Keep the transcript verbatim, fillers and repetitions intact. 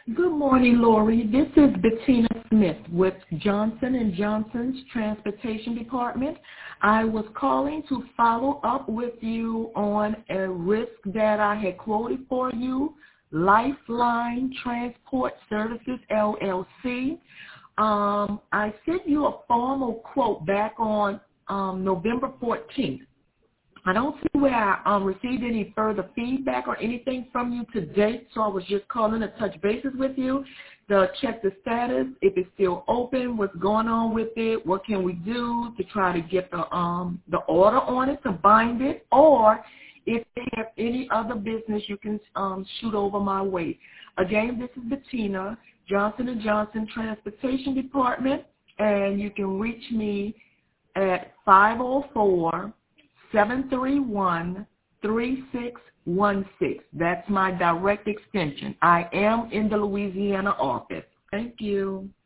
Good morning, Lori. This is Bettina Smith with Johnson and Johnson's Transportation Department. I was calling to follow up with you on a risk that I had quoted for you, Lifeline Transport Services, L L C. Um, I sent you a formal quote back on um, November fourteenth. I don't see where I um, received any further feedback or anything from you to date, so I was just calling to touch bases with you to check the status, if it's still open, what's going on with it, what can we do to try to get the um, the order on it, to bind it, or if they have any other business you can um, shoot over my way. Again, this is Bettina, Johnson and Johnson Transportation Department, and you can reach me at five oh four, seven three one, three six one six. That's my direct extension. I am in the Louisiana office. Thank you.